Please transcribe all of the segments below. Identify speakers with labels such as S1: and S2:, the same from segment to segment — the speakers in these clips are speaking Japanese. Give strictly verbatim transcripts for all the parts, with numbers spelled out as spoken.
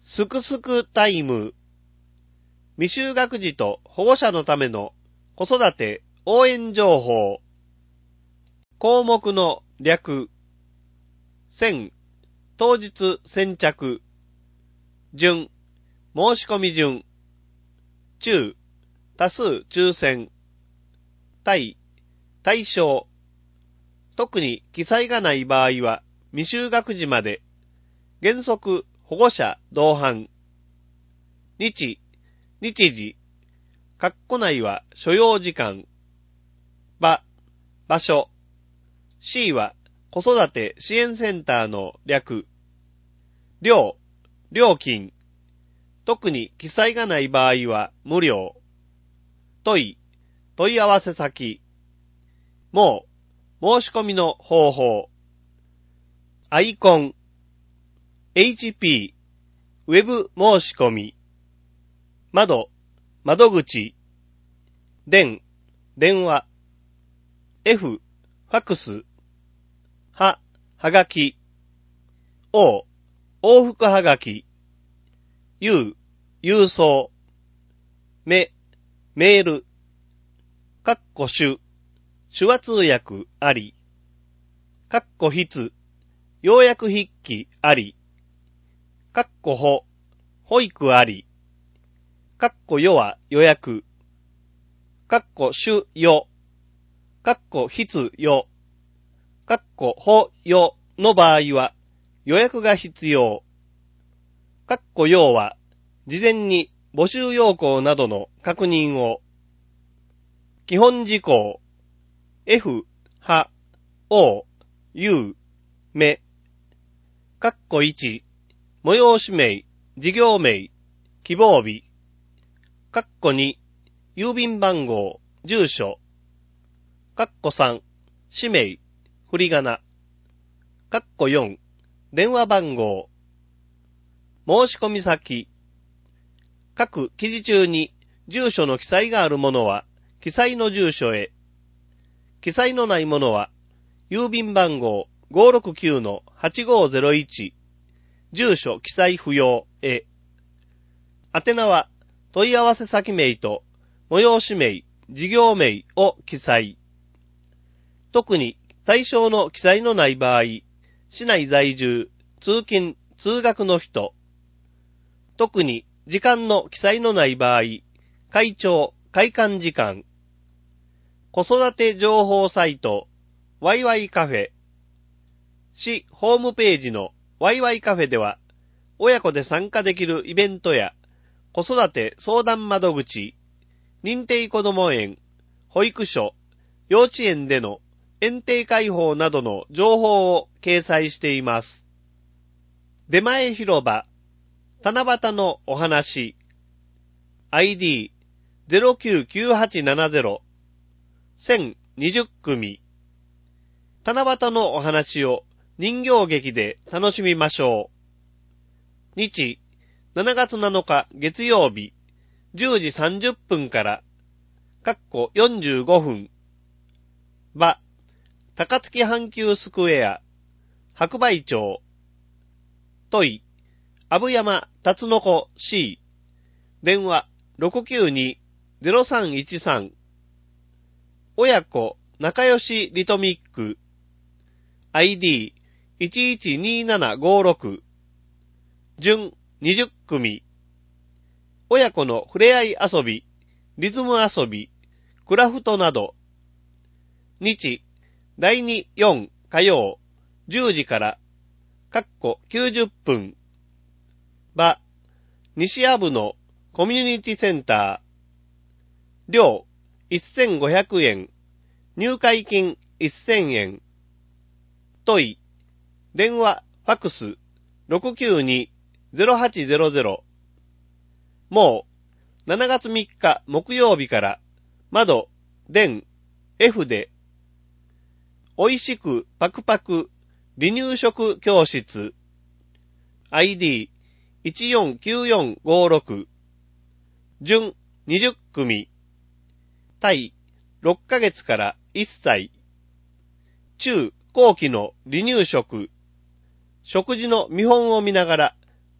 S1: すくすくタイム。未就学児と保護者のための子育て応援情報。項目の略。先、当日先着。順、申し込み順。中、多数抽選。対、対象。特に記載がない場合は未就学児まで。原則保護者同伴。日、日時。括弧内は所要時間。場、場所。C は子育て支援センターの略。料、料金。特に記載がない場合は無料。問い、問い合わせ先。もう、申し込みの方法。アイコン。エイチピー、ウェブ申し込み。窓、窓口。電、電話。F、ファクス。は、はがき。O、往復はがき。U、郵送。め、メール。かっこ手、手話通訳あり。かっこ筆、要約筆記あり。かっこほ、保育あり。かっこよは予約。かっこ手よ。かっこ筆よ。かっこほよの場合は予約が必要。かっこよは事前に募集要項などの確認を。基本事項。F、は、O、U、め。かっこいち、催し名、事業名、希望日。かっこに、郵便番号、住所。かっこさん、氏名、振り仮名。かっこよん、電話番号。申し込み先。各記事中に住所の記載があるものは、記載の住所へ。記載のないものは、郵便番号 ごーろくきゅうのはちごーぜろいち、住所記載不要へ。宛名は、問い合わせ先名と、催し名、事業名を記載。特に対象の記載のない場合、市内在住、通勤、通学の人。特に時間の記載のない場合、会長、会館時間。子育て情報サイト、ワイワイカフェ。市ホームページのワイワイカフェでは、親子で参加できるイベントや、子育て相談窓口、認定こども園、保育所、幼稚園での園庭開放などの情報を掲載しています。出前広場、七夕のお話、アイディー ゼロきゅうきゅうはちななゼロ、せんにじゅっ組。七夕のお話を人形劇で楽しみましょう。日、しちがつなのか月曜日、じゅうじさんじゅっぷんから、かっこよんじゅうごふん。場、高槻阪急スクエア、白梅町。問い、阿武山辰の子 C。電話 ろくきゅうに ゼロさんいちさん。親子仲良しリトミック。アイディーいちいちにななごろく。順にじゅっ組。親子の触れ合い遊び、リズム遊び、クラフトなど。日、だいに、よん火曜、じゅうじから、かっこきゅうじゅっぷん。場、西阿武のコミュニティセンター。料、せんごひゃくえん。入会金せんえん。問い、電話、ファクス、ろくきゅうに ゼロはちゼロゼロ。もう、しちがつみっか木曜日から、窓、電、F で、おいしくパクパク離乳食教室。アイディーいちよんきゅうよんごろく。順にじゅっ組。対ろっかげつからいっさい。中後期の離乳食。食事の見本を見ながら、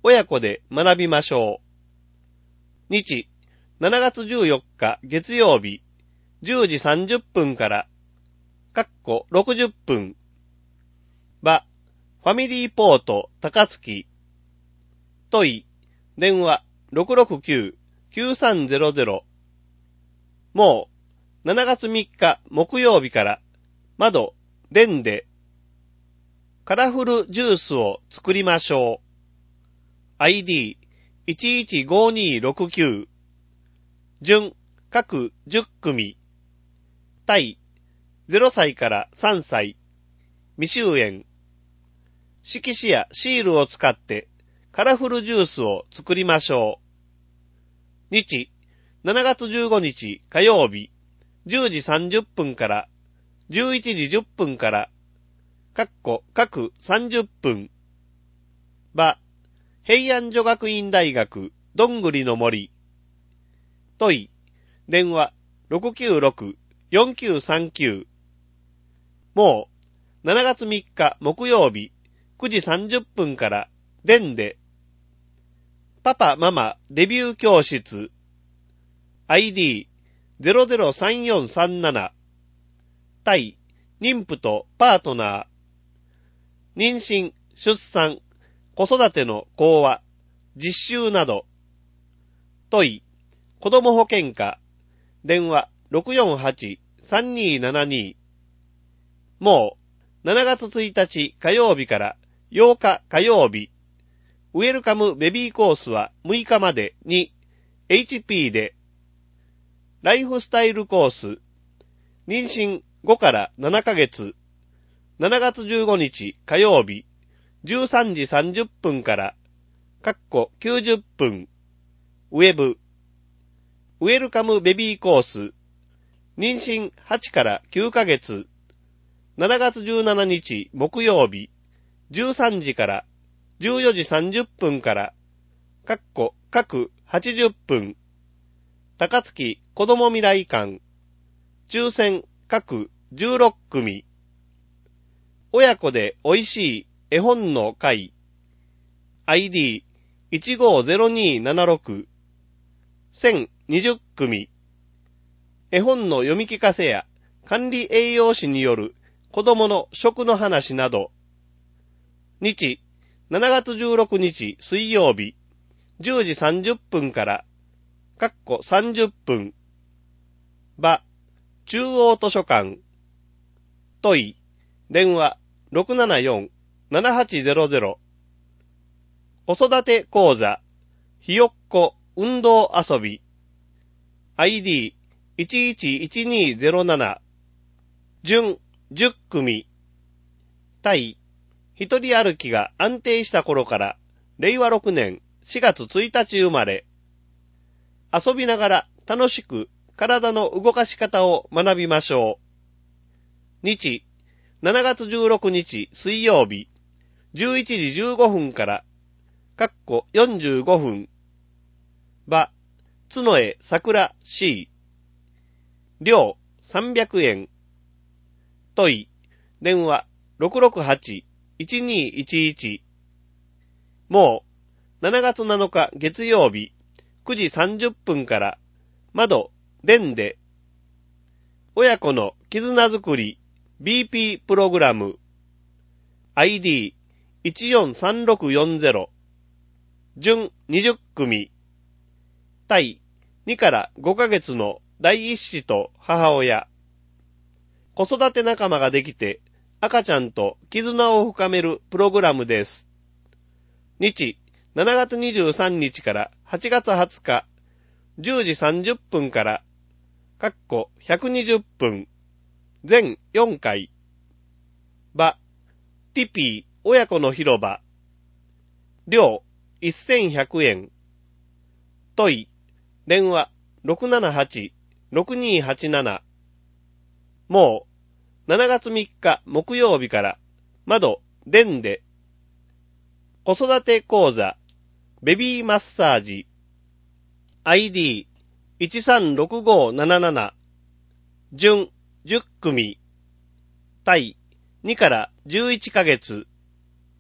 S1: 親子で学びましょう。日、しちがつじゅうよっか月曜日、じゅうじさんじゅっぷんから、かっころくじゅっぷん。場、ファミリーポート高槻。問い、電話 ろくろくきゅう きゅうさんゼロゼロ。もう、しちがつみっか木曜日から、窓、電で、カラフルジュースを作りましょう。アイディーいちいちごにろくきゅう。順、各じゅっくみ。対、ゼロさいからさんさい。未就園。色紙やシールを使ってカラフルジュースを作りましょう。日、しちがつじゅうごにち火曜日、じゅうじさんじゅっぷんからじゅういちじじゅっぷんから、かっこ各さんじゅっぷん。場、平安女学院大学どんぐりの森。問い、電話 ろくきゅうろく よんきゅうさんきゅう。もう、しちがつみっか木曜日、くじさんじゅっぷんから、電で、パパママデビュー教室、アイディーゼロゼロさんよんさんなな、対、妊婦とパートナー、妊娠、出産、子育ての講話、実習など、問い、子ども保健課、電話 ろくよんはち さんにーななに。もう、しちがつついたち火曜日からようか火曜日、ウェルカムベビーコースはむいかまでに エイチピー で、ライフスタイルコース、妊娠ごからななかげつ、しちがつじゅうごにち火曜日、じゅうさんじさんじゅっぷんから、かっこきゅうじゅっぷん、ウェブ、ウェルカムベビーコース、妊娠はちからきゅうかげつ、しちがつじゅうしちにち木曜日、じゅうさんじからじゅうよじさんじゅっぷんから、かっこ各はちじゅっぷん、高槻子ども未来館、抽選各じゅうろっくみ、親子で美味しい絵本の会、アイディーいちごゼロにーななろく、せんにじゅっくみ、絵本の読み聞かせや管理栄養士による子供の食の話など、日、しちがつじゅうろくにち水曜日、じゅうじさんじゅっぷんから、かっこさんじゅっぷん、場、中央図書館、問い、電話 ろくななよん ななはちゼロゼロ、子育て講座、ひよっこ運動遊び、アイディーいちいちいちにーゼロなな、準じゅっくみ、対、一人歩きが安定した頃から、れいわろくねんしがつついたち生まれ、遊びながら楽しく体の動かし方を学びましょう。日、しちがつじゅうろくにち水曜日、じゅういちじじゅうごふんから、かっこよんじゅうごふん、場、角江桜 C、料さんびゃくえん、問い、電話 ろくろくはち いちにーいちいち。もう、しちがつなのか月曜日、くじさんじゅっぷんから、窓、電で、親子の絆づくり ビーピー プログラム、アイディーいちよんさんろくよんゼロ、準にじゅっくみ、対にからごかげつの第一子と母親、子育て仲間ができて赤ちゃんと絆を深めるプログラムです。日、しちがつにじゅうさんにちからはちがつはつか、じゅうじさんじゅっぷんから、かっこひゃくにじゅっぷん、全よんかい、場、ティピー親子の広場、料せんひゃくえん、問い、電話 ろくななはち ろくにーはちなな。もう、しちがつみっか木曜日から、窓、電で、子育て講座、ベビーマッサージ、アイディーいちさんろくごなななな、準じゅっくみ、対にからじゅういっかげつ、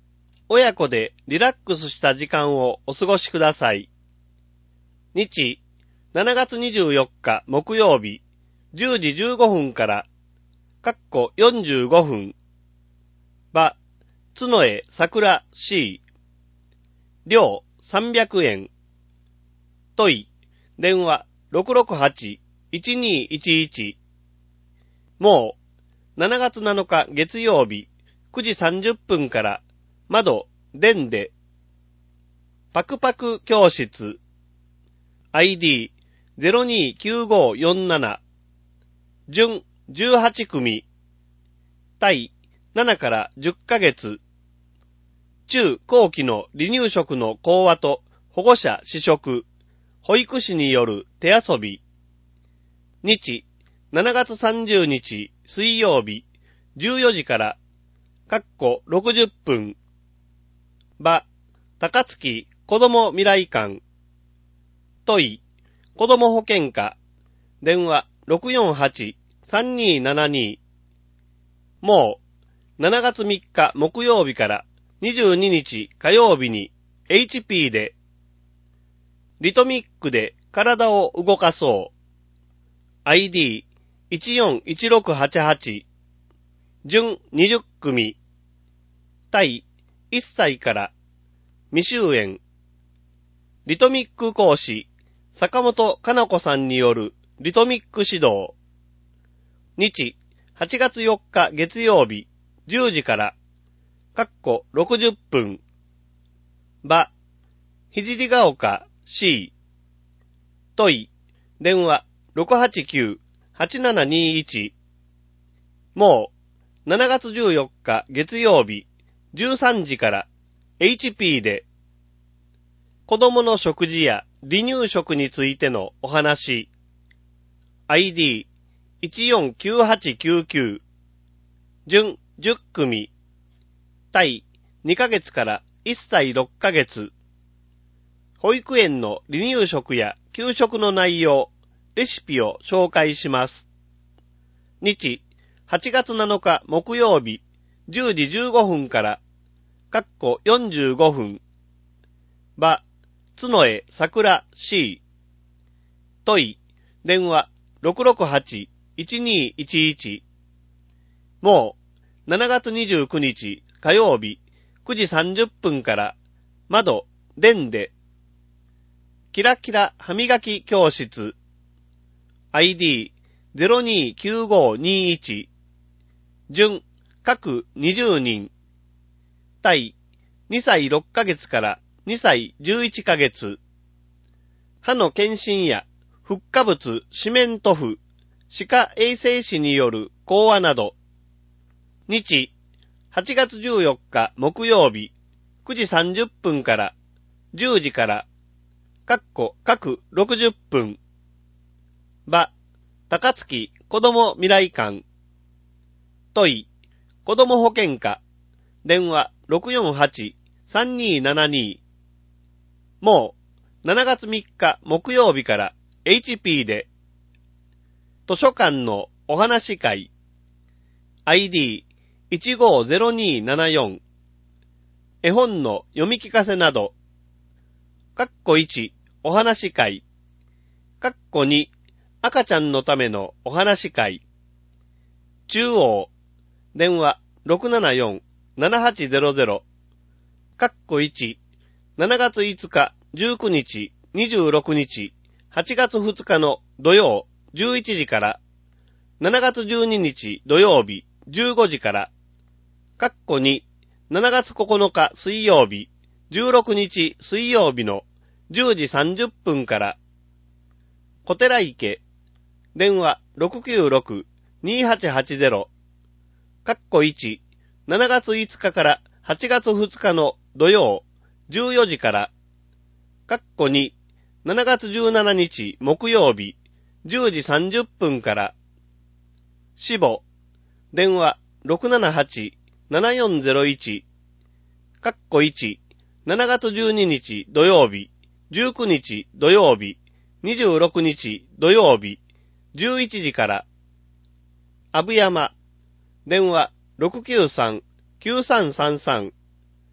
S1: 親子でリラックスした時間をお過ごしください。日、しちがつにじゅうよっか木曜日、じゅうじじゅうごふんから、かっこよんじゅうごふん、場、角江桜 C、料さんびゃくえん、問い、電話 ろくろくはち いちにいちいち、もう、しちがつなのか月曜日、くじさんじゅっぷんから、窓、電で、パクパク教室、アイディー ゼロにきゅうごよんなな、準じゅうはちくみ、対ななからじゅっかげつ、中後期の離乳食の講話と保護者試食、保育士による手遊び、日、しちがつさんじゅうにち水曜日、じゅうよじから、かっころくじゅっぷん、場、高槻子ども未来館、問い、子ども保健課、電話 ろくよんはち さんにーななに、もう、しちがつみっか木曜日からにじゅうににち火曜日に エイチピー で、リトミックで体を動かそう。アイディーいちよんいちろくはちはち、準にじゅっくみ、対いっさいから未就園、リトミック講師、坂本かな子さんによるリトミック指導。日、はちがつよっか月曜日、じゅうじから、かっころくじゅっぷん。場、ひじりが丘 C。問い、電話 ろくはちきゅう はちななにいち。もう、しちがつじゅうよっか月曜日、じゅうさんじから、エイチピー で、子供の食事や離乳食についてのお話。アイディーいちよんきゅうはちきゅうきゅう、準じゅっくみ、対にかげつからいっさいろっかげつ、保育園の離乳食や給食の内容、レシピを紹介します。日、はちがつなのか木曜日、じゅうじじゅうごふんから、かっこよんじゅうごふん、場、角江桜 C、問い、電話 ろくろくはち いちにいちいち、もう、しちがつにじゅうくにち火曜日、くじさんじゅっぷんから、窓、電で、キラキラ歯磨き教室、アイディー ゼロにきゅうごにいち、準、各にじゅうにん、対にさいろっかげつからにさいじゅういっかげつ、歯の検診やフッ化物四面塗布、歯科衛生士による講話など、日、はちがつじゅうよっか木曜日、くじさんじゅっぷんからじゅうじから、かっこ各ろくじゅっぷん、場、高槻子ども未来館、問い、子ども保健課、電話 ろくよんはち さんにーななに、もう、しちがつみっか木曜日から エイチピー で、図書館のお話会、アイディーいちごゼロにーななよん、絵本の読み聞かせなど、かっこいちお話会、かっこに赤ちゃんのためのお話会、中央、電話 ろくななよん ななはちゼロゼロ、かっこいち、しちがついつかじゅうくにちにじゅうろくにちはちがつふつかの土曜じゅういちじから、しちがつじゅうににち土曜日じゅうごじから、かっこに、しちがつここのか水曜日、じゅうろくにち水曜日のじゅうじさんじゅっぷんから、小寺池、電話 ろくきゅうろく にーはちはちゼロ、かっこいち、しちがついつかからはちがつふつかの土曜じゅうよじから、かっこに、しちがつじゅうしちにち木曜日じゅうじさんじゅっぷんから、死母、電話 ろくななはち ななよんゼロいち、かっこいち、しちがつじゅうににち土曜日、じゅうくにち土曜日、にじゅうろくにち土曜日、じゅういちじから、阿武山、電話 ろくきゅうさん きゅうさんさんさん、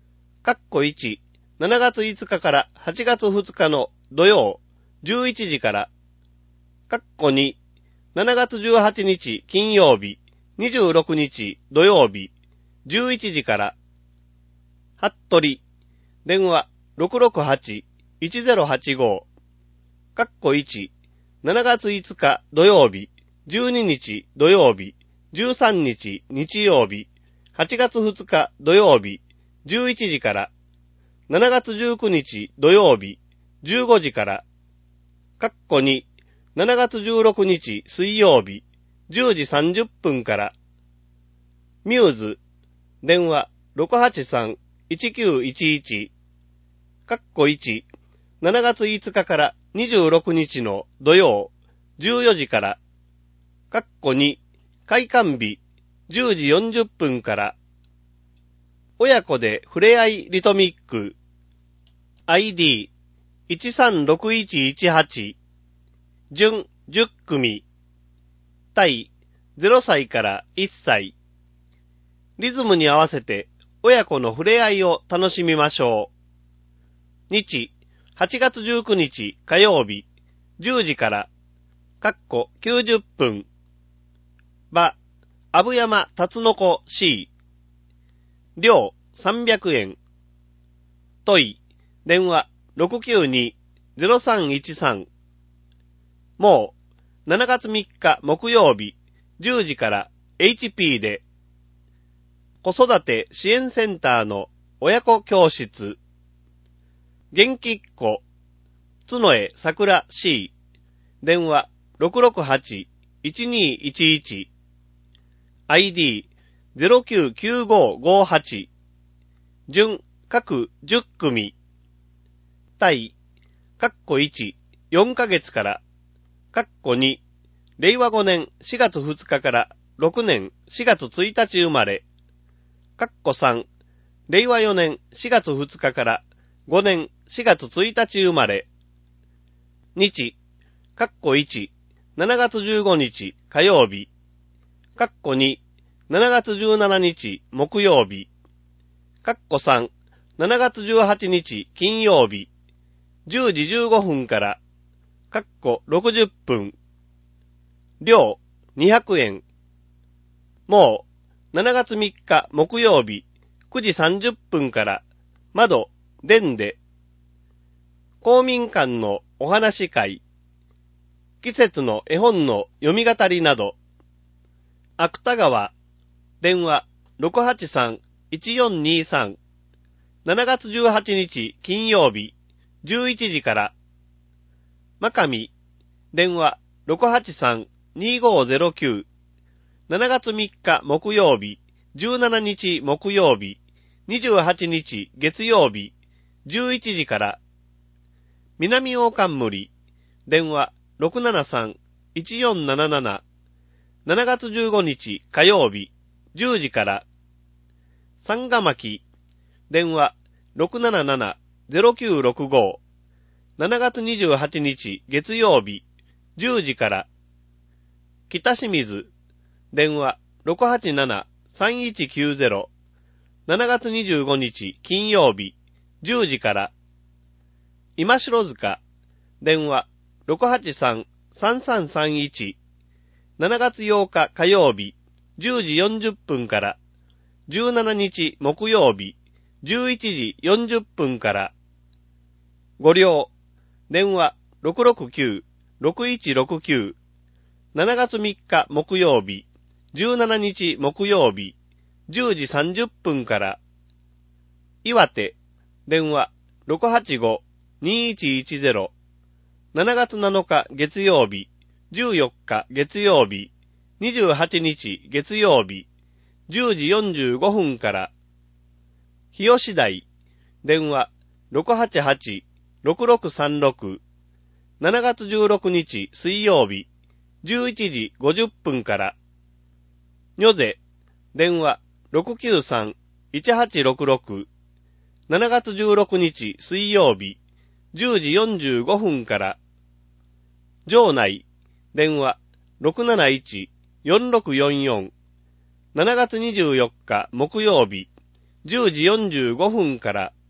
S1: かっこいち、しちがついつかからはちがつふつかの土曜、じゅういちじから、かっこに、しちがつじゅうはちにち金曜日、にじゅうろくにち土曜日、じゅういちじから、はっとり、電話ろくろくはち、いちぜろはちご、かっこいち、しちがついつか土曜日、じゅうににち土曜日、じゅうさんにち日曜日、はちがつふつか土曜日、じゅういちじから、しちがつじゅうくにち土曜日、じゅうごじから、かっこに、しちがつじゅうろくにち水曜日、じゅうじさんじゅっぷんから、ミューズ、電話ろくはちさん、いちきゅういちいち、かっこいち、しちがついつかからにじゅうろくにちの土曜、じゅうよじから、かっこに、開館日、じゅうじよんじゅっぷんから、親子でふれあいリトミック、アイディーいちさんろくいちいちはち、準じゅっくみ、対ゼロさいからいっさい。リズムに合わせて親子のふれあいを楽しみましょう。日、はちがつじゅうくにち火曜日、じゅうじから、かっこきゅうじゅっぷん。場、阿武山辰の子 C。料さんびゃくえん。問い、電話ろくきゅうに ゼロさんいちさん。もう、しちがつみっか木曜日、じゅうじから エイチピー で、子育て支援センターの親子教室。元気っ子、角江桜 C。電話ろくろくはち いちにいちいち。アイディーゼロきゅうきゅうごごはち。準各じゅっくみ。対、かっこいち、よんかげつから、かっこに、れいわごねんしがつふつかからろくねんしがつついたち生まれ、かっこさん、れいわよねんしがつふつかからごねんしがつついたち生まれ、日、かっこいち、しちがつじゅうごにち火曜日、かっこに、しちがつじゅうしちにち木曜日、かっこさん、しちがつじゅうはちにち金曜日、じゅうじじゅうごふんから、かっころくじゅっぷん。料にひゃくえん。もう、しちがつみっか木曜日、くじさんじゅっぷんから、窓、電で、公民館のお話会、季節の絵本の読み語りなど、芥川、電話ろくはちさん いちよんにさん。しちがつじゅうはちにち金曜日、じゅういちじから、真上、電話ろくはちさん にごゼロきゅう。しちがつみっか木曜日、じゅうしちにち木曜日、にじゅうはちにち月曜日、じゅういちじから、南大冠、電話ろくななさん いちよんなななな。しちがつじゅうごにち火曜日、じゅうじから、三ヶ巻、電話ろくなななな ゼロきゅうろくご。しちがつにじゅうはちにち月曜日、じゅうじから、北清水、電話ろくはちなな さんいちきゅうゼロ。しちがつにじゅうごにち金曜日、じゅうじから、今城塚、電話ろくはちさん さんさんさんいち。しちがつようか火曜日、じゅうじよんじゅっぷんから、じゅうしちにち木曜日、じゅういちじよんじゅっぷんから、ご両、電話ろくろくきゅう ろくいちろくきゅう。しちがつみっか木曜日、じゅうしちにち木曜日、じゅうじさんじゅっぷんから、岩手、電話ろくはちご にいちいちゼロ。しちがつなのか月曜日、じゅうよっか月曜日、にじゅうはちにち月曜日、じゅうじよんじゅうごふんから、日吉台、電話ろくはちはち ろくろくさんろく。しちがつじゅうろくにち水曜日、じゅういちじごじゅっぷんから、女勢、電話ろくきゅうさん いちはちろくろく。しちがつじゅうろくにち水曜日、じゅうじよんじゅうごふんから、城内、電話ろくなないち よんろくよんよん。しちがつにじゅうよっか木曜日、じゅうじよんじゅうごふんから、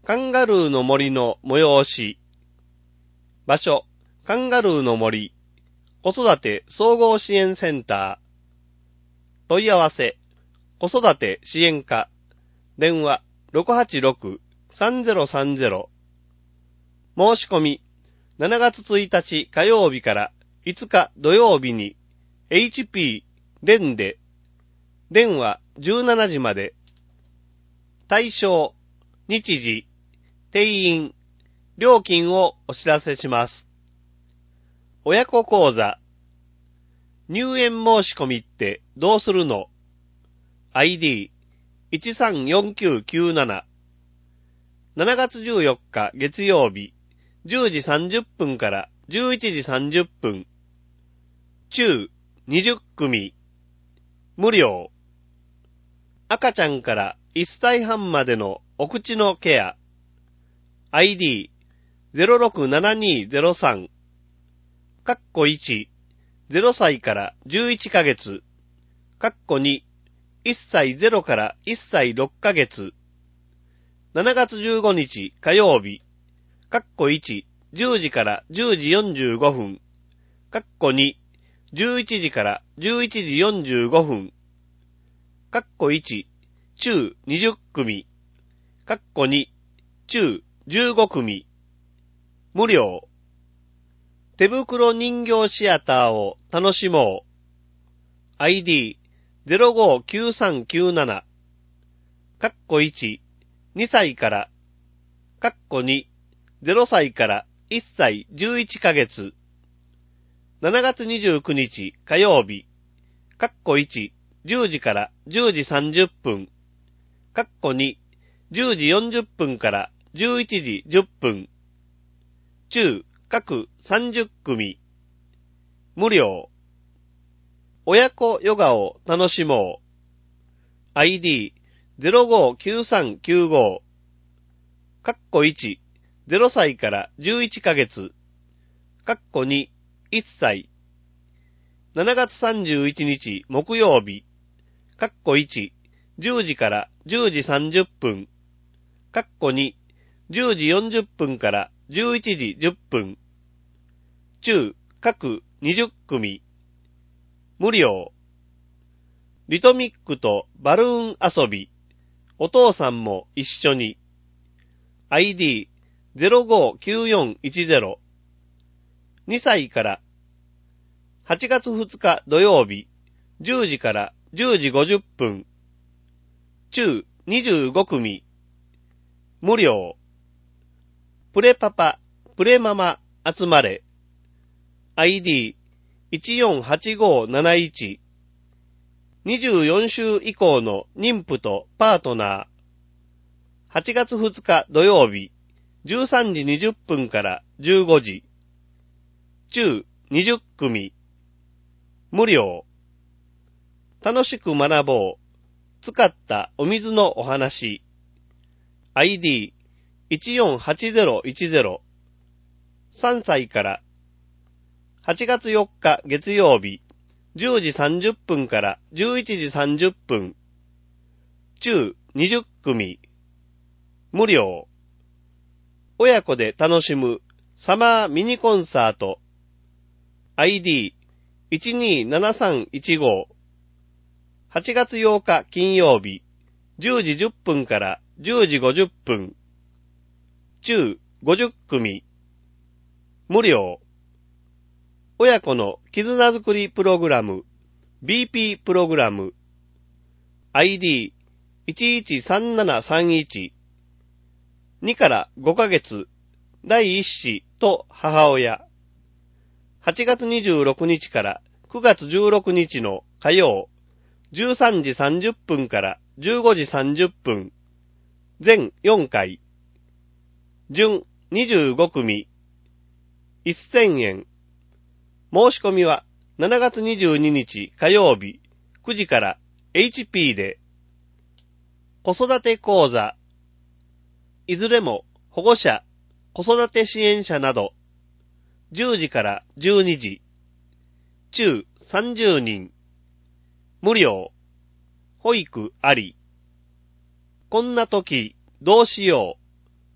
S1: カンガルーの森の催し。場所、カンガルーの森、子育て総合支援センター。問い合わせ、子育て支援課。電話、ろくはちろく さんぜろさんぜろ。申し込み、しちがつついたち火曜日からいつか土曜日に エイチピー 電で、電話じゅうしちじまで。対象、日時、定員、料金をお知らせします。親子講座。入園申し込みってどうするの？ アイディーいちさんよんきゅうきゅうなな。しちがつじゅうよっか月曜日、じゅうじさんじゅっぷんからじゅういちじさんじゅっぷん。中にじゅっくみ。無料。赤ちゃんからいっさいはんまでのお口のケア。アイディーゼロろくななにゼロさん。カッコいち、ゼロさいからじゅういっかげつ。カッコに、いっさいゼロからいっさいろっかげつ。しちがつじゅうごにち火曜日。カッコいち、じゅうじからじゅうじよんじゅうごふん。カッコに、じゅういちじからじゅういちじよんじゅうごふん。カッコいち、中にじゅっくみ。カッコに、中じゅうごくみ。無料。手袋人形シアターを楽しもう。アイディーゼロごきゅうさんきゅうなな。カッコいち、にさいから。カッコに、ゼロさいからいっさいじゅういっかげつ。しちがつにじゅうくにち火曜日。カッコいち、じゅうじからじゅうじさんじゅっぷん。カッコに、じゅうじよんじゅっぷんからじゅういちじじゅっぷん。中、各さんじゅっくみ。無料。親子ヨガを楽しもう。アイディーゼロごきゅうさんきゅうご。カッコいち、ゼロさいからじゅういっかげつ。カッコに、いっさい。しちがつさんじゅういちにち木曜日。カッコいち、じゅうじからじゅうじさんじゅっぷん。カッコに、じゅうじよんじゅっぷんからじゅういちじじゅっぷん。中、各にじゅっくみ。無料。リトミックとバルーン遊び。お父さんも一緒に。アイディーゼロごきゅうよんいちゼロ。にさいから。はちがつふつか土曜日。じゅうじからじゅうじごじゅっぷん。中にじゅうごくみ。無料。プレパパ、プレママ集まれ。アイディーいちよんはちごなないち。にじゅうよんしゅう以降の妊婦とパートナー。はちがつふつか土曜日、じゅうさんじにじゅっぷんからじゅうごじ。中にじゅっくみ。無料。楽しく学ぼう。使ったお水のお話。アイディーいちよんはちゼロいちゼロ。さんさいから。はちがつよっか月曜日、じゅうじさんじゅっぷんからじゅういちじさんじゅっぷん。中にじゅっくみ。無料。親子で楽しむサマーミニコンサート。アイディーいちにななさんいちご。はちがつようか金曜日、じゅうじじゅっぷんからじゅうじごじゅっぷん。中ごじゅっくみ。無料。親子の絆づくりプログラム、ビーピー プログラム。アイディーいちいちさんななさんいち。にからごかげつ、第一子と母親。はちがつにじゅうろくにちからくがつじゅうろくにちの火曜、じゅうさんじさんじゅっぷんからじゅうごじさんじゅっぷん。全よんかい。準にじゅうごくみ。せんえん。申し込みはしちがつにじゅうににち火曜日くじから エイチピー で。子育て講座。いずれも保護者、子育て支援者などじゅうじからじゅうにじ。中さんじゅうにん。無料。保育あり。こんな時どうしよう。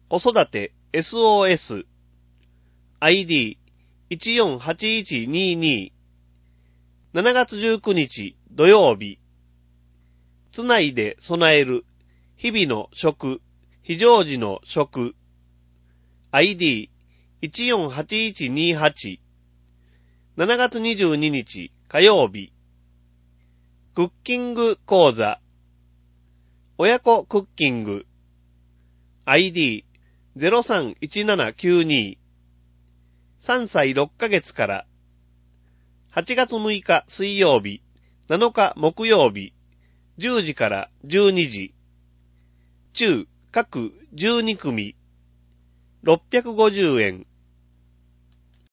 S1: 子育て エスオーエス アイディーいちよんはちいちにに しちがつじゅうくにち土曜日つないで備える日々の食非常時の食 アイディーいちよんはちいちにはち しちがつにじゅうににち火曜日クッキング講座親子クッキング アイディーゼロさんいちななきゅうに さんさいろっかげつからはちがつむいか水曜日なのか木曜日じゅうじからじゅうにじ中各じゅうにくみろっぴゃくごじゅうえん